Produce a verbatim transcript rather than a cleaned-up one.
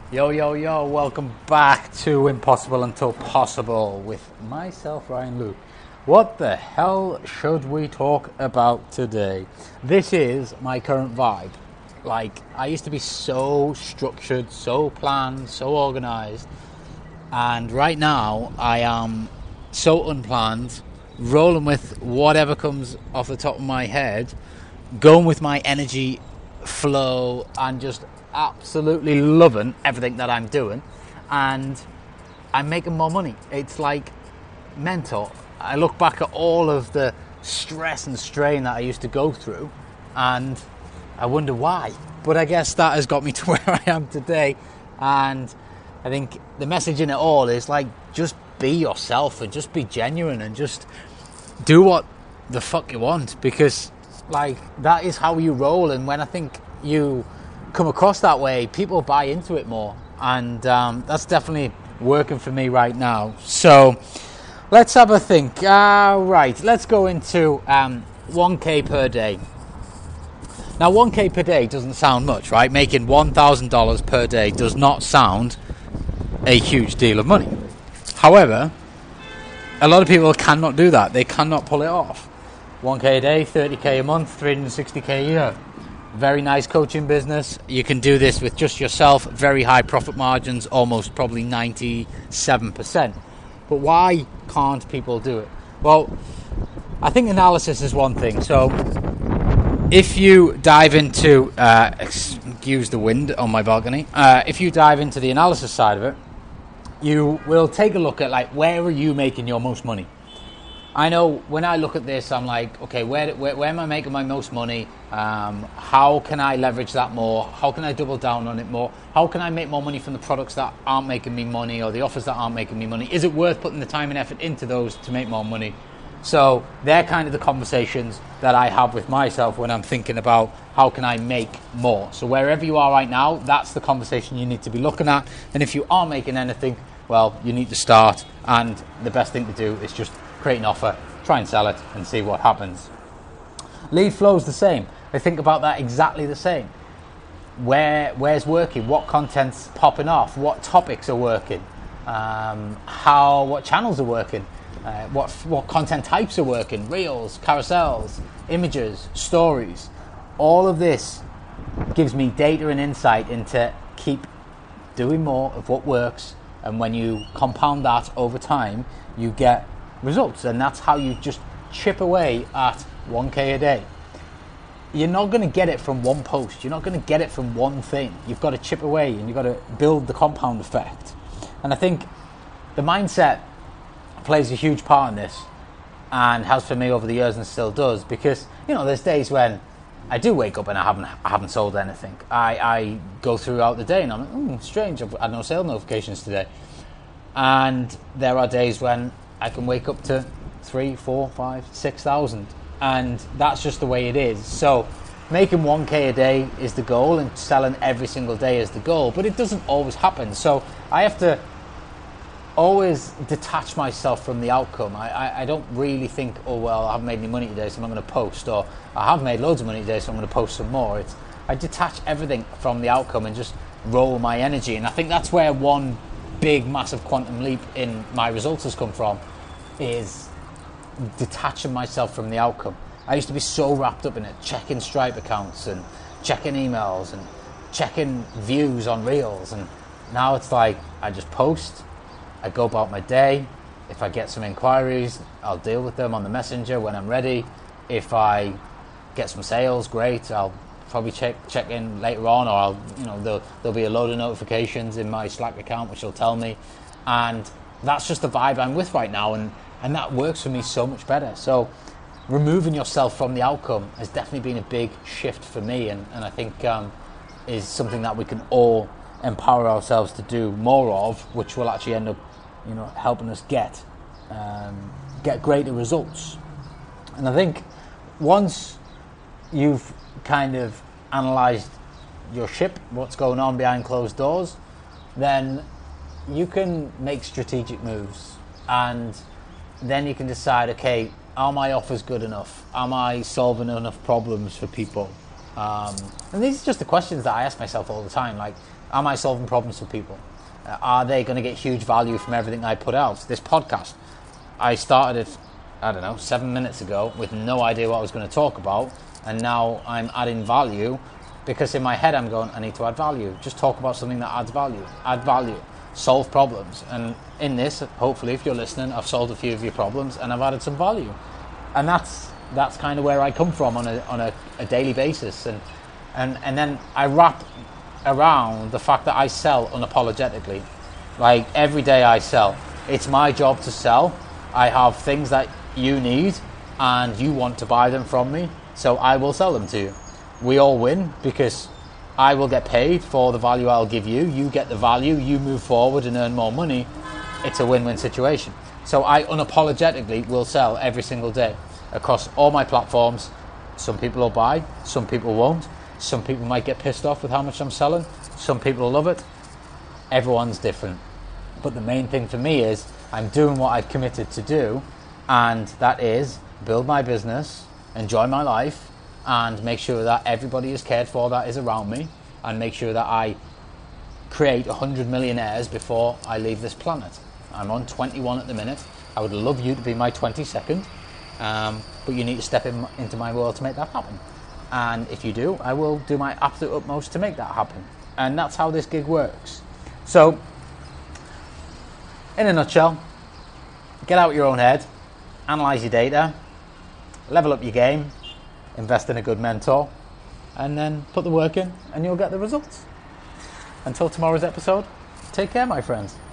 Yo, yo, yo, welcome back to Impossible Until Possible with myself, Ryan Luke. What the hell should we talk about today? This is my current vibe. Like, I used to be so structured, so planned, so organized. And right now, I am so unplanned, rolling with whatever comes off the top of my head, going with my energy flow, and just absolutely loving everything that I'm doing, and I'm making more money. It's like mental. I look back at all of the stress and strain that I used to go through, and I wonder why. But I guess that has got me to where I am today, and I think the message in it all is like, just be yourself and just be genuine and just do what the fuck you want, because like that is how you roll. And when I think you come across that way, people buy into it more, and um, that's definitely working for me right now. So let's have a think. Uh, right, let's go into um, one K per day. Now, one K per day doesn't sound much, right? Making one thousand dollars per day does not sound a huge deal of money. However, a lot of people cannot do that. They cannot pull it off. one K a day, thirty K a month, three hundred sixty K a year. Very nice coaching business. You can do this with just yourself. Very high profit margins, almost probably ninety-seven percent. But why can't people do it? Well, I think analysis is one thing. So if you dive into, uh, excuse the wind on my balcony, uh, if you dive into the analysis side of it, you will take a look at like, where are you making your most money? I know when I look at this, I'm like, okay, where, where, where am I making my most money? Um, how can I leverage that more? How can I double down on it more? How can I make more money from the products that aren't making me money, or the offers that aren't making me money? Is it worth putting the time and effort into those to make more money? So they're kind of the conversations that I have with myself when I'm thinking about how can I make more. So wherever you are right now, that's the conversation you need to be looking at. And if you aren't making anything, well, you need to start. And the best thing to do is just create an offer, try and sell it, and see what happens. Lead flow is the same. I think about that exactly the same. Where where's working? What content's popping off? What topics are working? Um, how what channels are working? Uh, what what content types are working? Reels, carousels, images, stories. All of this gives me data and insight into keep doing more of what works. And when you compound that over time, you get results, and that's how you just chip away at one K a day. You're not going to get it from one post. You're not going to get it from one thing. You've got to chip away, and you've got to build the compound effect. And I think the mindset plays a huge part in this, and has for me over the years, and still does, because you know there's days when I do wake up and I haven't I haven't sold anything. I, I go throughout the day and I'm like, hmm, strange, I've had no sale notifications today. And there are days when I can wake up to three, four, five, six thousand, and that's just the way it is. So making one K a day is the goal, and selling every single day is the goal, but it doesn't always happen. So I have to always detach myself from the outcome. I, I, I don't really think, oh well, I haven't made any money today, so I'm not going to post, or I have made loads of money today, so I'm going to post some more. It's I detach everything from the outcome and just roll my energy, and I think that's where one big massive quantum leap in my results has come from, is detaching myself from the outcome. I used to be so wrapped up in it, checking Stripe accounts and checking emails and checking views on Reels, and now it's like I just post, I go about my day. If I get some inquiries, I'll deal with them on the messenger when I'm ready. If I get some sales, great, I'll probably check check in later on, or I'll, you know, there'll, there'll be a load of notifications in my Slack account which will tell me, and that's just the vibe I'm with right now, and and that works for me so much better. So removing yourself from the outcome has definitely been a big shift for me, and, and I think um, is something that we can all empower ourselves to do more of, which will actually end up, you know, helping us get um, get greater results. And I think once you've kind of analysed your ship, what's going on behind closed doors, then you can make strategic moves, and then you can decide, okay, are my offers good enough? Am I solving enough problems for people? Um, and these are just the questions that I ask myself all the time. Like, Am I solving problems for people? Uh, are they going to get huge value from everything I put out? This podcast, I started it, I don't know, seven minutes ago with no idea what I was going to talk about, and now I'm adding value because in my head I'm going, I need to add value. Just talk about something that adds value. Add value. Solve problems. And in this, hopefully, if you're listening, I've solved a few of your problems and I've added some value. And that's that's kind of where I come from on a on a, a daily basis. And, and and then I wrap around the fact that I sell unapologetically. Like, every day I sell. It's my job to sell. I have things that you need and you want to buy them from me, so I will sell them to you. We all win because I will get paid for the value I'll give you. You get the value, you move forward and earn more money. It's a win-win situation. So I unapologetically will sell every single day across all my platforms. Some people will buy, some people won't. Some people might get pissed off with how much I'm selling. Some people will love it. Everyone's different. But the main thing for me is I'm doing what I've committed to do, and that is build my business, enjoy my life, and make sure that everybody is cared for that is around me, and make sure that I create one hundred millionaires before I leave this planet. I'm on twenty-one at the minute. I would love you to be my twenty-second, um, but you need to step in, into my world to make that happen. And if you do, I will do my absolute utmost to make that happen. And that's how this gig works. So, in a nutshell, get out your own head, analyse your data, level up your game, invest in a good mentor, and then put the work in and you'll get the results. Until tomorrow's episode, take care, my friends.